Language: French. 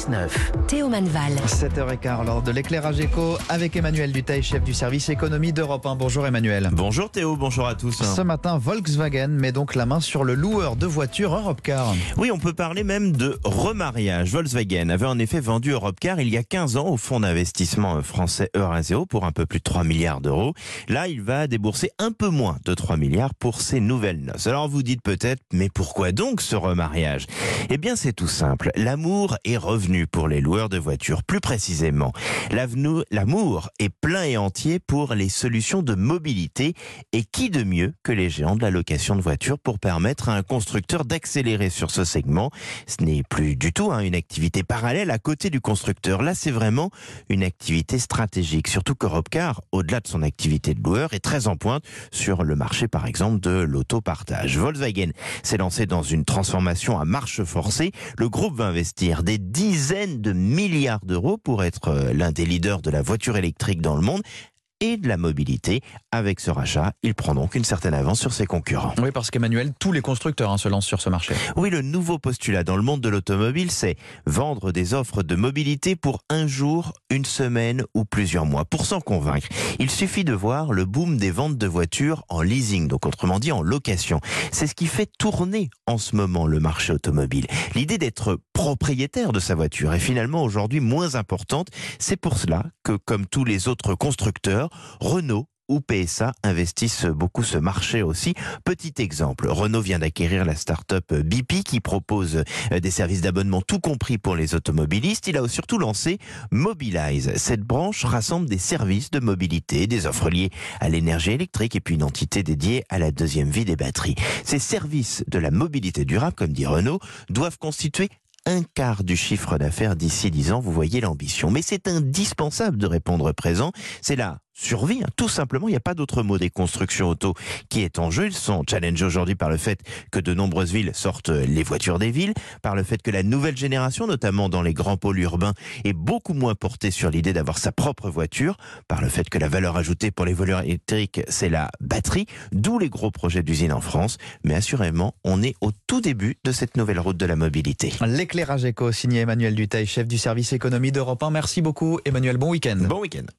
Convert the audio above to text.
39. Théo Manval. 7h15, lors de l'éclairage éco avec Emmanuel Dutheil, chef du service économie d'Europe 1. Bonjour Emmanuel. Bonjour Théo, bonjour à tous. Ce matin, Volkswagen met donc la main sur le loueur de voitures Europcar. Oui, on peut parler même de remariage. Volkswagen avait en effet vendu Europcar il y a 15 ans au fonds d'investissement français Eurazeo pour un peu plus de 3 milliards d'euros. Là, il va débourser un peu moins de 3 milliards pour ses nouvelles noces. Alors vous dites peut-être, mais pourquoi donc ce remariage ? Eh bien c'est tout simple. L'amour est revenu pour les loueurs de voitures. Plus précisément, l'amour est plein et entier pour les solutions de mobilité. Et qui de mieux que les géants de la location de voitures pour permettre à un constructeur d'accélérer sur ce segment. Ce n'est plus du tout une activité parallèle à côté du constructeur. Là, c'est vraiment une activité stratégique. Surtout qu'Europcar, au-delà de son activité de loueur, est très en pointe sur le marché, par exemple, de l'autopartage. Volkswagen s'est lancé dans une transformation à marche forcée. Le groupe va investir des dizaines de milliards d'euros pour être l'un des leaders de la voiture électrique dans le monde et de la mobilité. Avec ce rachat, il prend donc une certaine avance sur ses concurrents. Oui, parce qu'Emmanuel, tous les constructeurs se lancent sur ce marché. Oui, le nouveau postulat dans le monde de l'automobile, c'est vendre des offres de mobilité pour un jour, une semaine ou plusieurs mois. Pour s'en convaincre, il suffit de voir le boom des ventes de voitures en leasing, donc autrement dit en location. C'est ce qui fait tourner en ce moment le marché automobile. L'idée d'être propriétaire de sa voiture est finalement aujourd'hui moins importante. C'est pour cela que, comme tous les autres constructeurs, Renault ou PSA investissent beaucoup ce marché aussi. Petit exemple, Renault vient d'acquérir la start-up BP qui propose des services d'abonnement tout compris pour les automobilistes. Il a surtout lancé Mobilize. Cette branche rassemble des services de mobilité, des offres liées à l'énergie électrique et puis une entité dédiée à la deuxième vie des batteries. Ces services de la mobilité durable, comme dit Renault, doivent constituer un quart du chiffre d'affaires d'ici 10 ans, vous voyez l'ambition. Mais c'est indispensable de répondre présent. C'est la survie, tout simplement. Il n'y a pas d'autre mot des constructions auto qui est en jeu. Ils sont challengés aujourd'hui par le fait que de nombreuses villes sortent les voitures des villes, par le fait que la nouvelle génération, notamment dans les grands pôles urbains, est beaucoup moins portée sur l'idée d'avoir sa propre voiture, par le fait que la valeur ajoutée pour les voleurs électriques, c'est la batterie, d'où les gros projets d'usines en France. Mais assurément, on est au tout début de cette nouvelle route de la mobilité. L'éclairage éco, signé Emmanuel Dutheil, chef du service économie d'Europe 1. Merci beaucoup Emmanuel, bon week-end. Bon week-end.